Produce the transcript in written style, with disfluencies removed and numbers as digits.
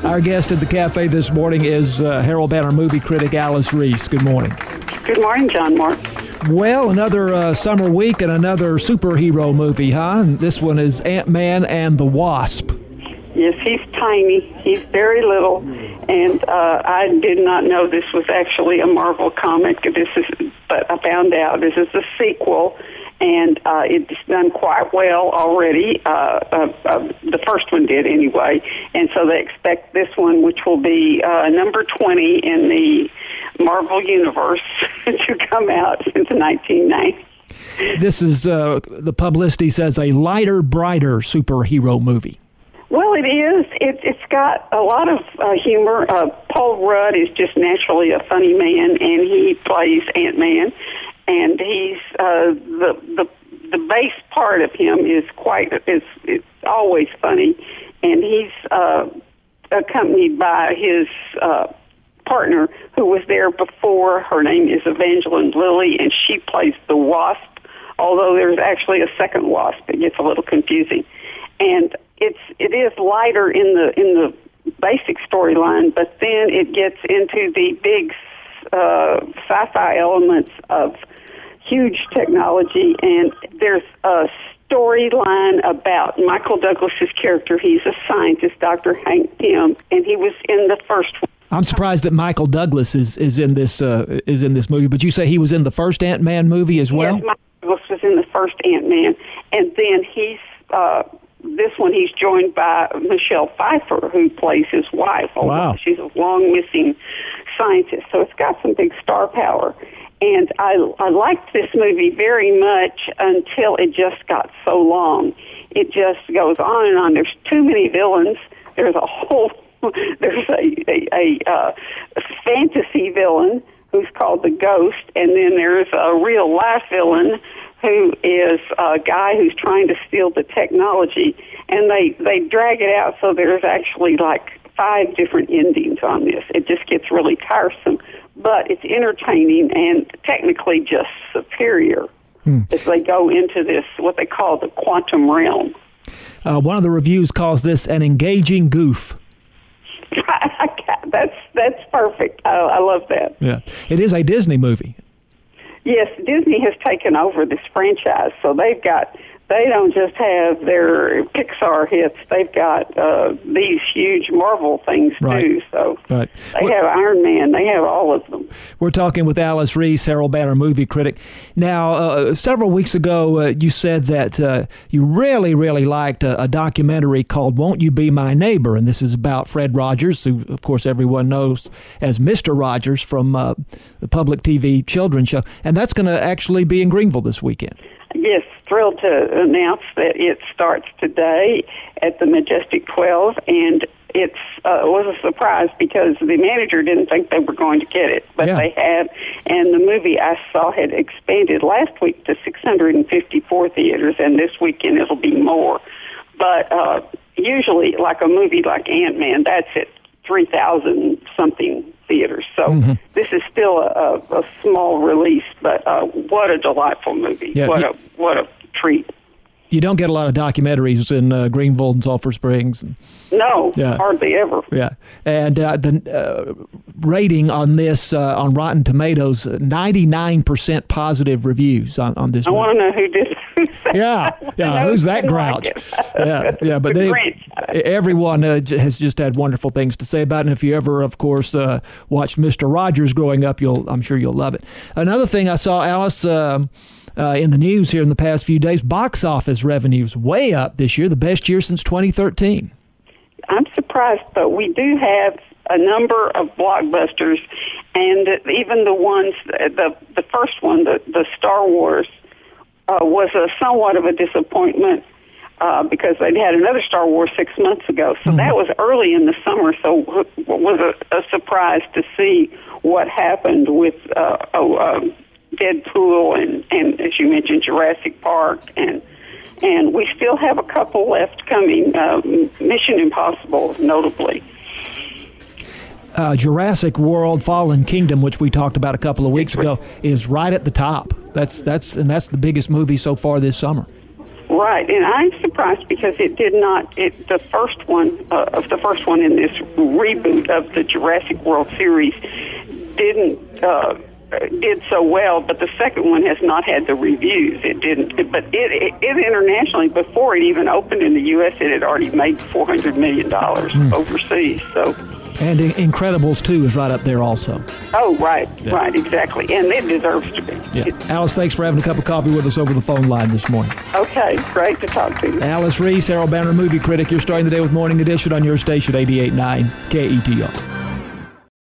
Our guest at the cafe this morning is Herald Banner movie critic Alice Reese. Good morning. Good morning, John Moore. Well, another summer week and another superhero movie, huh? And this one is Ant-Man and the Wasp. Yes, he's tiny. He's very little, and I did not know this was actually a Marvel comic. But I found out this is a sequel, and it's done quite well already. The first one did anyway, and so they expect this one, which will be number 20 in the Marvel universe, to come out since 1990. This is, the publicity says, a lighter, brighter superhero movie. Well, it is. It's got a lot of humor. Paul Rudd is just naturally a funny man, and he plays Ant-Man. And he's the base part of him is it's always funny, and he's accompanied by his partner who was there before. Her name is Evangeline Lilly, and she plays the Wasp. Although there's actually a second Wasp, it gets a little confusing, and it is lighter in the basic storyline, but then it gets into the big sci-fi elements of huge technology, and there's a storyline about Michael Douglas's character. He's a scientist, Dr. Hank Pym, and he was in the first one. I'm surprised that Michael Douglas is in this movie, but you say he was in the first Ant-Man movie as well? Yes, Michael Douglas was in the first Ant-Man, and then this one he's joined by Michelle Pfeiffer, who plays his wife. Wow. She's a long-missing scientist, so it's got some big star power. And I liked this movie very much until it just got so long. It just goes on and on. There's too many villains. There's a fantasy villain who's called the Ghost, and then there's a real-life villain who is a guy who's trying to steal the technology, and they drag it out so there's actually like 5 different endings on this. It just gets really tiresome, but it's entertaining and technically just superior as they go into this, what they call the quantum realm. One of the reviews calls this an engaging goof. That's perfect. I love that. Yeah, it is a Disney movie. Yes, Disney has taken over this franchise, so they don't just have their Pixar hits, they've got these huge Marvel things too. So right. They have Iron Man, they have all of them. We're talking with Alice Reese, Herald Banner movie critic. Now, several weeks ago, you said that you really, really liked a documentary called Won't You Be My Neighbor? And this is about Fred Rogers, who, of course, everyone knows as Mr. Rogers from the public TV children's show. And that's going to actually be in Greenville this weekend. Yes, thrilled to announce that it starts today at the Majestic 12, and it was a surprise because the manager didn't think they were going to get it, but they had, and the movie I saw had expanded last week to 654 theaters, and this weekend it'll be more. But usually, like a movie like Ant-Man, that's at 3,000-something theaters. So this is still a small release, but what a delightful movie. Yeah, what a treat. You don't get a lot of documentaries in Greenville and Sulphur Springs. No, hardly ever. Yeah, and the rating on this on Rotten Tomatoes, 99% positive reviews on this movie. I want to know who did it. Who's that grouch? Yeah, but everyone has just had wonderful things to say about it. And if you ever, of course, watched Mr. Rogers growing up, I'm sure you'll love it. Another thing I saw, Alice, in the news here in the past few days, box office revenues way up this year, the best year since 2013. I'm surprised, but we do have a number of blockbusters, and even the ones, the first one, the Star Wars, was somewhat of a disappointment because they'd had another Star Wars 6 months ago. So that was early in the summer, so it was a surprise to see what happened with Deadpool and as you mentioned, Jurassic Park, and we still have a couple left coming, Mission Impossible, notably. Jurassic World: Fallen Kingdom, which we talked about a couple of weeks ago, is right at the top. That's the biggest movie so far this summer. Right, and I'm surprised because it did not. The first one in this reboot of the Jurassic World series did so well, but the second one has not had the reviews. It didn't, but it internationally, before it even opened in the U.S., it had already made $400 million overseas. So. And Incredibles 2 is right up there also. Oh, right, right, exactly. And it deserves to be. Yeah. Alice, thanks for having a cup of coffee with us over the phone line this morning. Okay, great to talk to you. Alice Reese, Harold Banner movie critic. You're starting the day with Morning Edition on your station, 88.9 KETR.